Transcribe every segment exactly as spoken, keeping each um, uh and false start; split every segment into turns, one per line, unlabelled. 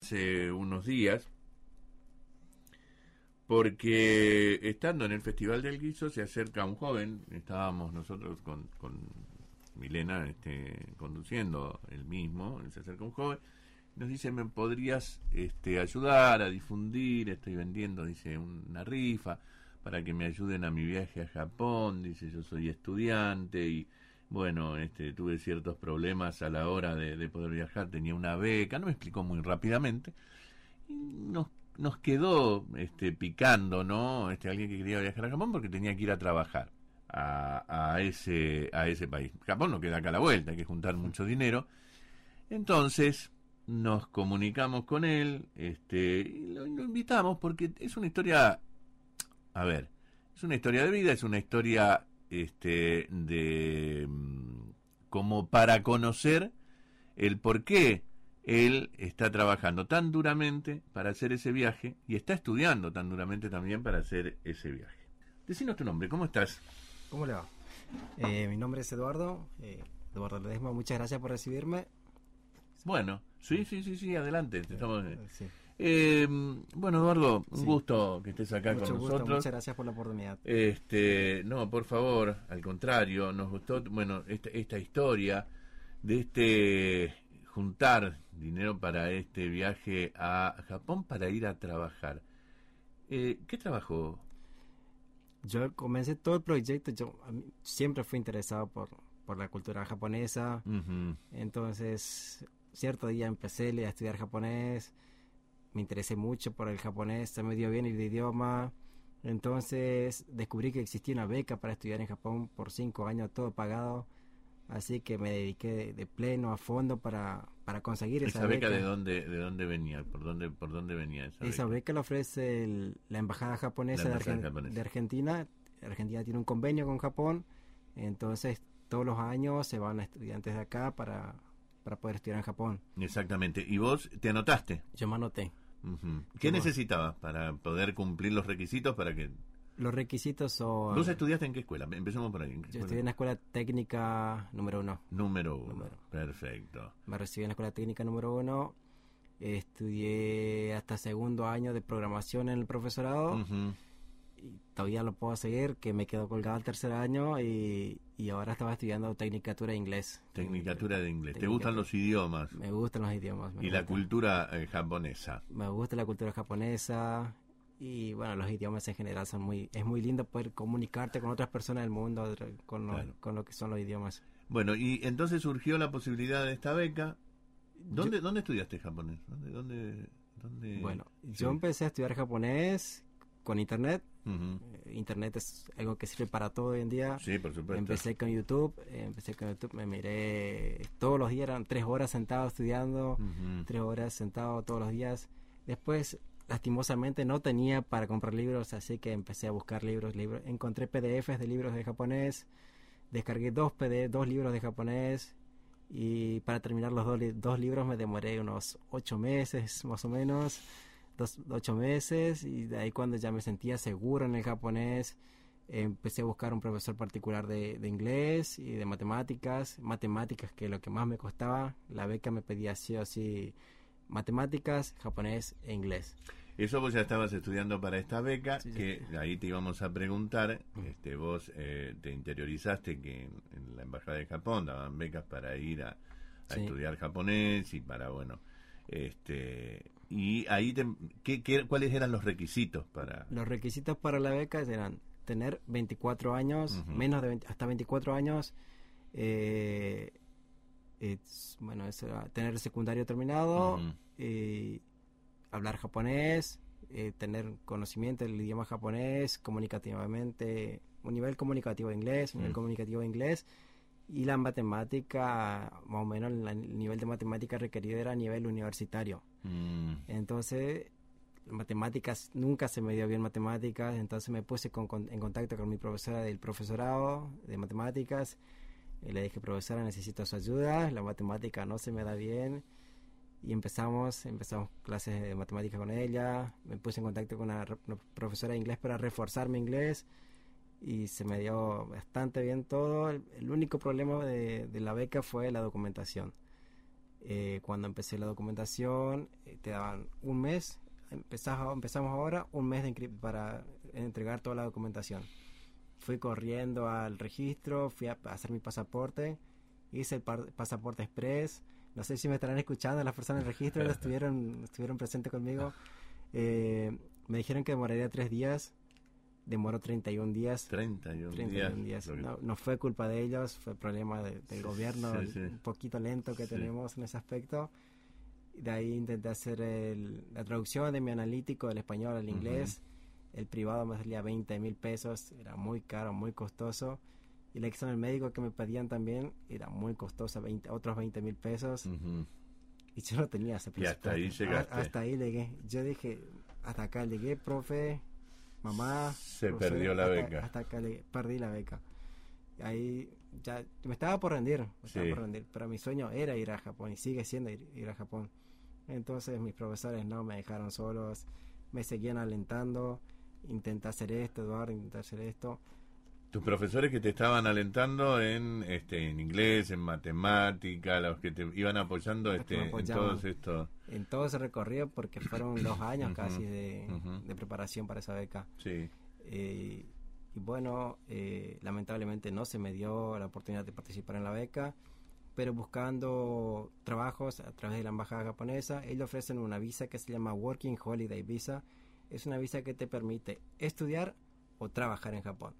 hace unos días, porque estando en el Festival del Guiso se acerca un joven, estábamos nosotros con, con Milena este, conduciendo el mismo, se acerca un joven, nos dice, ¿me podrías este, ayudar a difundir? Estoy vendiendo, dice, una rifa para que me ayuden a mi viaje a Japón, dice, yo soy estudiante y bueno, este, tuve ciertos problemas a la hora de, de poder viajar, tenía una beca, no me explicó muy rápidamente, y nos, nos quedó este, picando, ¿no? Este, alguien que quería viajar a Japón porque tenía que ir a trabajar a, a, ese, a ese país. Japón no queda acá a la vuelta, hay que juntar mucho dinero. Entonces nos comunicamos con él, este, y lo, lo invitamos porque es una historia, a ver, es una historia de vida, es una historia este de como para conocer el por qué él está trabajando tan duramente para hacer ese viaje y está estudiando tan duramente también para hacer ese viaje. Decinos tu nombre, ¿cómo estás?
¿Cómo le va? Eh, mi nombre es Eduardo, eh, Eduardo Ledesma, muchas gracias por recibirme.
Bueno, sí, sí, sí, sí, adelante. Te estamos...
Sí.
Eh, bueno, Eduardo, un
Sí.
gusto que estés acá
Mucho
con
gusto,
nosotros.
muchas gracias por la oportunidad.
Este, no, por favor, al contrario, nos gustó, bueno, esta, esta historia de este juntar dinero para este viaje a Japón para ir a trabajar. Eh, ¿Qué trabajo?
Yo comencé todo el proyecto, yo a mí siempre fui interesado por, por la cultura japonesa,
Uh-huh.
entonces cierto día empecé a estudiar japonés, me interesé mucho por el japonés, se me dio bien el idioma, entonces descubrí que existía una beca para estudiar en Japón por cinco años, todo pagado, así que me dediqué de, de pleno, a fondo para, para conseguir esa,
¿Esa beca,
beca.
de dónde de dónde venía? ¿Por dónde por dónde venía esa,
Esa
beca?
beca la ofrece el- la Embajada Japonesa,
La
de,
embajada
Argen-
japonesa.
de Argentina. Argentina tiene un convenio con Japón, entonces todos los años se van estudiantes de acá para, para poder estudiar en Japón.
Exactamente. ¿Y vos te anotaste?
Yo me anoté.
Uh-huh. ¿Qué
Yo-
necesitabas para poder cumplir los requisitos para que...
Los requisitos son...
¿Vos estudiaste en qué escuela? Empecemos por ahí. ¿En qué
Yo
escuela?
estudié en la escuela técnica número uno.
Número uno.
Número.
Perfecto.
Me recibí en la escuela técnica número uno. Estudié hasta segundo año de programación en el profesorado.
Uh-huh.
Y todavía lo puedo seguir, que me quedó colgado el tercer año y, y ahora estaba estudiando Tecnicatura de Inglés.
Tecnicatura de inglés. ¿Te
Tecnicatura.
gustan los idiomas?
Me gustan los idiomas. Me
Y la
gusta.
cultura eh, japonesa.
Me gusta la cultura japonesa y bueno, los idiomas en general son muy... Es muy lindo poder comunicarte con otras personas del mundo con lo,
Claro.
con lo que son los idiomas.
Bueno, y entonces surgió la posibilidad de esta beca. ¿Dónde,
Yo-
¿dónde estudiaste japonés? ¿Dónde, dónde, dónde...
Bueno,
Sí.
yo empecé a estudiar japonés con internet.
Ujú.
Eh, Internet es algo que sirve para todo hoy en día.
Sí, por supuesto.
Empecé con YouTube, eh, empecé con YouTube, me miré todos los días, eran tres horas sentado estudiando,
Ujú.
tres horas sentado todos los días. Después, lastimosamente, no tenía para comprar libros, así que empecé a buscar libros, libros. Encontré P D Efes de libros de japonés, descargué dos P D, dos libros de japonés y para terminar los dos, li- dos libros me demoré unos ocho meses, más o menos. Dos, ocho meses y de ahí cuando ya me sentía seguro en el japonés eh, empecé a buscar un profesor particular de, de inglés y de matemáticas matemáticas que es lo que más me costaba, la beca me pedía sí o sí matemáticas, japonés e inglés.
Eso vos ya estabas estudiando para esta beca,
Sí, sí.
que ahí te íbamos a preguntar, este, vos eh, te interiorizaste que en, en la Embajada de Japón daban becas para ir a, a
Sí.
estudiar japonés y para, bueno, este, y ahí, te, ¿qué, qué, ¿cuáles eran los requisitos para...?
Los requisitos para la beca eran tener veinticuatro años,
Ujú.
menos de veinte, hasta veinticuatro años, eh, es- bueno, eso era tener el secundario terminado,
Ujú.
eh, hablar japonés, eh, tener conocimiento del idioma japonés, comunicativamente, un nivel comunicativo de inglés, un nivel
Mm.
comunicativo de inglés, y la matemática, más o menos la- el nivel de matemática requerido era a nivel universitario.
Mm,
Entonces, matemáticas, nunca se me dio bien matemáticas, entonces me puse con- con- en contacto con mi profesora del profesorado de matemáticas, y le dije, profesora, necesito su ayuda, la matemática no se me da bien, y empezamos, empezamos clases de matemáticas con ella, me puse en contacto con una, re- una profesora de inglés para reforzar mi inglés, y se me dio bastante bien todo. El, el único problema de, de la beca fue la documentación. Eh, cuando empecé la documentación, eh, te daban un mes, empezamos, empezamos ahora, un mes de inscri- para entregar toda la documentación. Fui corriendo al registro, fui a, a hacer mi pasaporte, hice el par- pasaporte express. No sé si me estarán escuchando las personas del registro, estuvieron, estuvieron presentes conmigo. Eh, me dijeron que demoraría tres días, demoró treinta y un días.
treinta y un
treinta y un días.
días.
No, no fue culpa de ellos, fue problema de, del
Sí,
gobierno,
sí, sí.
un poquito lento que
Sí.
tenemos en ese aspecto. De ahí intenté hacer el, la traducción de mi analítico del español al inglés. Uh-huh. El privado me salía veinte mil pesos, era muy caro, muy costoso. Y el examen médico que me pedían también era muy costoso, veinte, otros veinte mil pesos.
Uh-huh.
Y yo no tenía ese presupuesto.
Y hasta ahí llegaste.
A, hasta ahí llegué. Yo dije, hasta acá llegué, profe, mamá.
Se
profe,
perdió la
hasta,
beca.
Hasta acá llegué, perdí la beca. Ahí ya me estaba por rendir, me estaba
Sí.
por rendir. Pero mi sueño era ir a Japón y sigue siendo ir, ir a Japón. Entonces mis profesores no me dejaron solos, me seguían alentando. Intenta hacer esto, Eduardo, intenta hacer esto.
Tus profesores que te estaban alentando en este en inglés, en matemática, los que te iban apoyando este en todos estos...
En todo ese recorrido, porque fueron dos años
uh-huh,
casi de,
uh-huh.
de preparación para esa beca.
Sí.
Eh, y bueno, eh, lamentablemente no se me dio la oportunidad de participar en la beca, pero buscando trabajos a través de la embajada japonesa, ellos ofrecen una visa que se llama Working Holiday Visa. Es una visa que te permite estudiar o trabajar en Japón.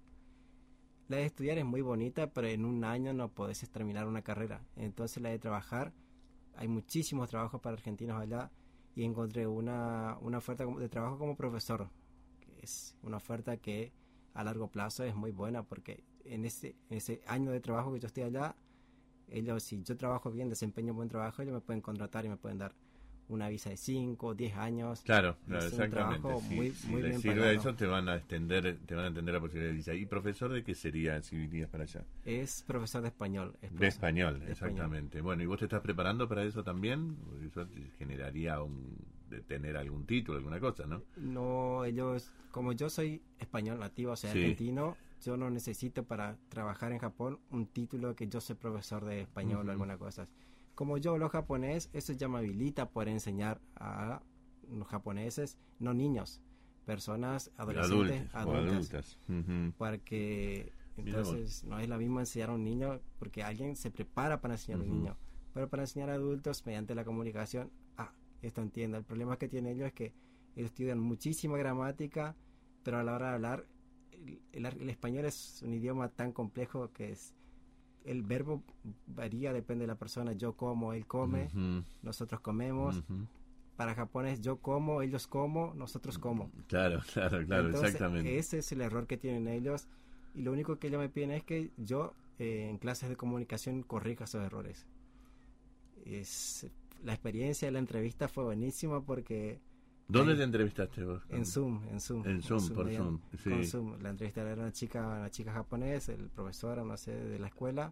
La de estudiar es muy bonita, pero en un año no podés terminar una carrera. Entonces la de trabajar, hay muchísimos trabajos para argentinos allá, y encontré una, una oferta de trabajo como profesor, que es una oferta que a largo plazo es muy buena, porque en ese, en ese año de trabajo que yo estoy allá, ellos, si yo trabajo bien, desempeño un buen trabajo, ellos me pueden contratar y me pueden dar una visa de cinco, diez años.
Claro, claro,
es
exactamente.
Un
si
muy,
si
muy
les
bien
sirve
pagado.
eso, te van a extender, te van a entender la posibilidad de visa. ¿Y profesor de qué sería si irías para allá?
Es profesor de español. Es
de español,
de
exactamente. Español. Bueno, ¿y vos te estás preparando para eso también? Porque eso te generaría un, de tener algún título, alguna cosa, ¿no?
No, ellos, como yo soy español nativo, o sea, sí. argentino, yo no necesito para trabajar en Japón un título que yo soy profesor de español uh-huh. o alguna cosa. Como yo hablo japonés, eso ya me habilita poder enseñar a los japoneses, no niños, personas adolescentes,
adultos, adultas, adultas. Uh-huh.
Porque entonces no es lo mismo enseñar a un niño, porque alguien se prepara para enseñar uh-huh. a un niño, pero para enseñar a adultos mediante la comunicación, ah, esto entiendo. El problema que tienen ellos es que ellos estudian muchísima gramática, pero a la hora de hablar, el, el, el español es un idioma tan complejo que es el verbo varía, depende de la persona. Yo como, él come, uh-huh. nosotros comemos. Uh-huh. Para japonés, yo como, ellos como, nosotros como.
Claro, claro, claro,
entonces,
exactamente.
Ese es el error que tienen ellos. Y lo único que ellos me piden es que yo, eh, en clases de comunicación, corrija esos errores. Es, la experiencia de la entrevista fue buenísima porque...
¿Dónde ahí, te entrevistaste vos?
En Zoom, en Zoom.
En Zoom, en Zoom por
mediante,
Zoom. Sí.
Con Zoom. La entrevista era una chica, una chica japonesa, el profesor, no sé, de la escuela.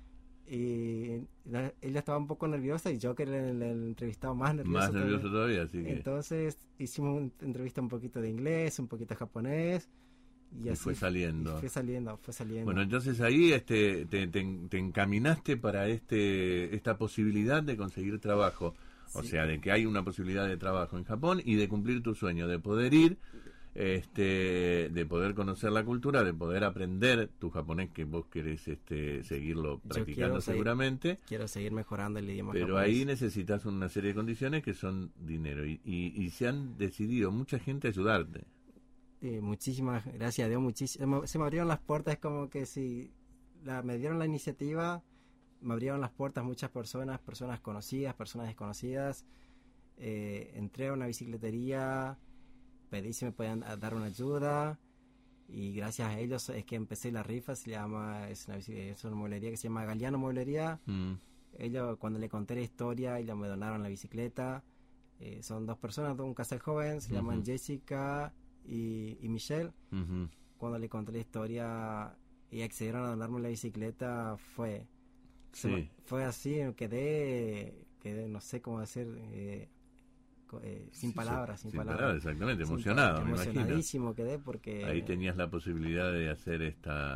Y la, ella estaba un poco nerviosa y yo que era el, el entrevistado más nervioso.
Más nervioso todavía, así que...
Entonces hicimos una entrevista un poquito de inglés, un poquito de japonés. Y,
y
así
fue saliendo.
Y fue saliendo, fue saliendo.
Bueno, entonces ahí este, te, te, te encaminaste para este esta posibilidad de conseguir trabajo. O sí. sea, de que hay una posibilidad de trabajo en Japón y de cumplir tu sueño, de poder ir, este, de poder conocer la cultura, de poder aprender tu japonés, que vos querés este, seguirlo practicando seguramente.
Seguir, quiero seguir mejorando el idioma
Pero
japonés.
ahí necesitas una serie de condiciones que son dinero. Y, y, y se han decidido mucha gente a ayudarte.
Sí, muchísimas gracias a Dios, muchísimas, se me abrieron las puertas, como que si la, me dieron la iniciativa, me abrieron las puertas muchas personas, personas conocidas, personas desconocidas. Eh, entré a una bicicletería, pedí si me podían dar una ayuda y gracias a ellos es que empecé la rifa. Se llama, es una, es una mueblería que se llama Galeano Mueblería. Mm. Ellos, cuando le conté la historia, ellos me donaron la bicicleta. Eh, son dos personas, un casal joven, se uh-huh. llaman Jessica y, y Michelle. Uh-huh. Cuando le conté la historia y accedieron a donarme la bicicleta, fue
sí.
me, fue así, quedé, quedé no sé cómo decir, eh, eh, sin
sí,
palabras,
sin,
sin palabras,
palabras, exactamente,
sin
emocionado,
palabras,
me
emocionadísimo
imagino.
Quedé porque
ahí tenías la posibilidad de hacer esta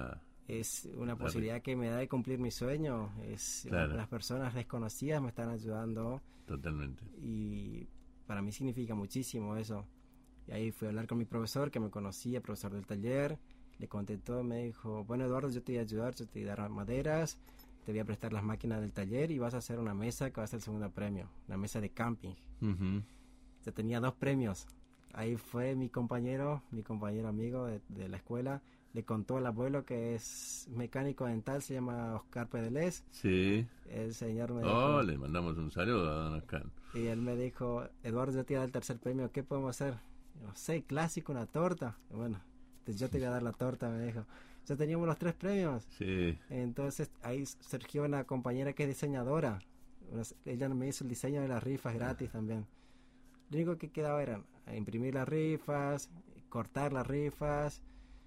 es una posibilidad que me da de cumplir mi sueño. Es
Claro.
Las personas desconocidas me están ayudando
Totalmente.
y para mí significa muchísimo eso. Y ahí fui a hablar con mi profesor, que me conocía, profesor del taller. Le conté todo, me dijo, bueno, Eduardo, yo te voy a ayudar, yo te voy a dar maderas, te voy a prestar las máquinas del taller y vas a hacer una mesa que va a ser el segundo premio, una mesa de camping.
Ujú.
Yo tenía dos premios. Ahí fue mi compañero, mi compañero amigo de, de la escuela, le contó al abuelo, que es mecánico dental, se llama Oscar Pedelés.
Sí.
El señor me dijo,
Oh, le mandamos un saludo a don Oscar.
y él me dijo, Eduardo, yo te voy a dar el tercer premio, ¿qué podemos hacer? No sé, clásico, una torta. Bueno, te- yo te voy a dar la torta, me dijo. Ya teníamos los tres premios.
Sí.
Entonces ahí surgió una compañera que es diseñadora. Una- ella me hizo el diseño de las rifas gratis también. Lo único que quedaba era imprimir las rifas, cortar las rifas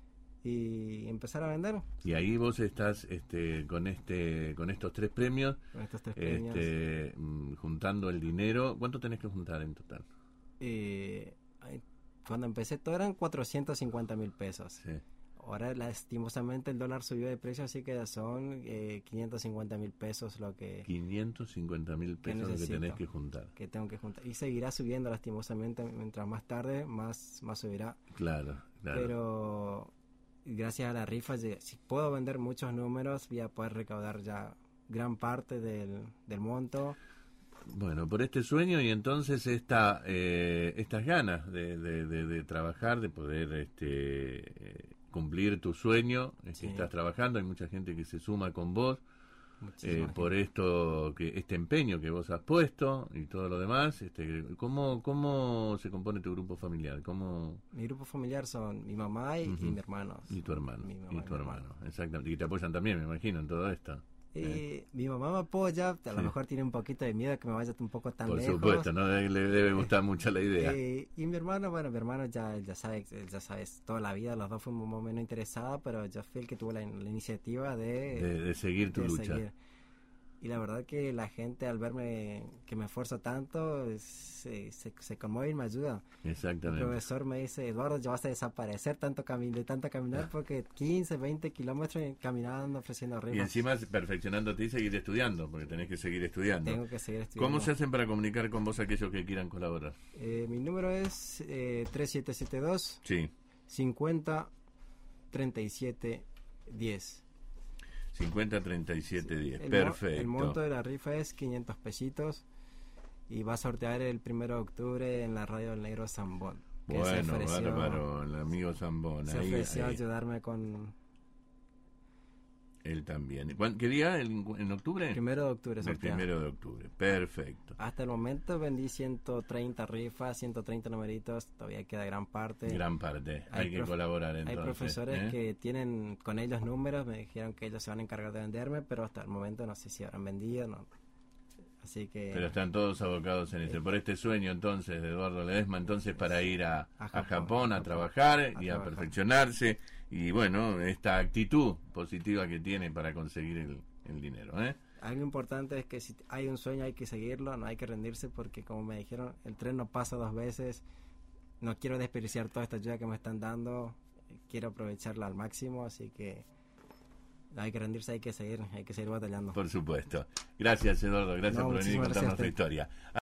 y empezar a vender
Y ahí vos estás este, con este con estos tres premios,
con estos tres premios.
este, mm, juntando el dinero. ¿Cuánto tenés que juntar en total?
Eh, ahí, cuando empecé todo eran cuatrocientos cincuenta mil pesos.
Sí.
Ahora lastimosamente el dólar subió de precio, así que son eh, quinientos cincuenta mil pesos lo que,
quinientos cincuenta mil
que
pesos lo que
necesito.
tenés que juntar.
que tengo que juntar. Y seguirá subiendo lastimosamente, mientras más tarde, más, más subirá.
Claro, claro.
Pero gracias a la rifa, llegué- si puedo vender muchos números, voy a poder recaudar ya gran parte del, del monto.
Bueno, por este sueño y entonces esta eh, estas ganas de, de, de, de trabajar, de poder este eh, cumplir tu sueño, es que
Sí.
estás trabajando, hay mucha gente que se suma con vos eh,
Muchísima
por
gente.
esto, que este empeño que vos has puesto y todo lo demás. Este, ¿cómo, cómo se compone tu grupo familiar? ¿Cómo
Mi grupo familiar son mi mamá y,
Ujú.
y mi hermano.
y tu hermano?
Mi mamá
Y
y
tu
mi
hermano, exactamente. Y te apoyan también, me imagino, en todo esto.
Eh, mi mamá me apoya, a lo
Sí.
mejor tiene un poquito de miedo de que me vaya un poco tan
Por
lejos.
supuesto, no le le debe gustar mucho la idea.
Eh, y mi hermano, bueno, mi hermano ya, ya sabe, él ya sabes, toda la vida los dos fuimos más o menos interesados, pero yo fui el que tuvo la, la iniciativa de,
de, de seguir tu
de
lucha.
seguir. Y la verdad que la gente al verme que me esfuerzo tanto se, se, se conmueve y me ayuda. El
Exactamente.
profesor me dice, Eduardo, ya vas a desaparecer tanto cami de tanto caminar porque quince, veinte kilómetros caminando, ofreciendo rifas.
Y encima perfeccionándote y seguir estudiando, porque tenés que seguir estudiando.
Tengo que seguir estudiando.
¿Cómo se hacen para comunicar con vos aquellos que quieran colaborar?
Eh, mi número es eh, tres siete siete dos,
Sí,
cincuenta, treinta y siete, diez.
cincuenta treinta y siete diez.
El mo-
Perfecto.
El monto de la rifa es quinientos pesitos y va a sortear el primero de octubre en la radio del Negro Zambón. que se
Bueno,
ofreció-
bárbaro, el amigo Zambón.
Se
ahí,
ofreció a
ahí.
ayudarme con
Él también. ¿Cuán- ¿Qué día? ¿En, en octubre?
el primero de octubre.
El
sortea.
primero de octubre. Perfecto.
Hasta el momento vendí ciento treinta rifas, ciento treinta numeritos, todavía queda gran parte.
Gran parte. Hay,
Hay
que
prof-
colaborar entonces.
Hay profesores
¿eh?
que tienen con ellos números, me dijeron que ellos se van a encargar de venderme, pero hasta el momento no sé si habrán vendido, no. Así que
Pero están todos abocados en este, por este sueño entonces de Eduardo Ledesma, entonces para ir a,
A
a
Japón,
Japón, a,
a Japón,
trabajar
a
y a
trabajar.
perfeccionarse, y bueno, esta actitud positiva que tiene para conseguir el, el dinero, ¿eh?
algo importante es que si hay un sueño hay que seguirlo, no hay que rendirse porque como me dijeron, el tren no pasa dos veces, no quiero desperdiciar toda esta ayuda que me están dando, quiero aprovecharla al máximo, así que no hay que rendirse, hay que seguir, hay que seguir batallando.
Por supuesto. Gracias, Eduardo, gracias
No,
por venir y
muchísimas
contarnos
gracias a
tu
usted.
historia.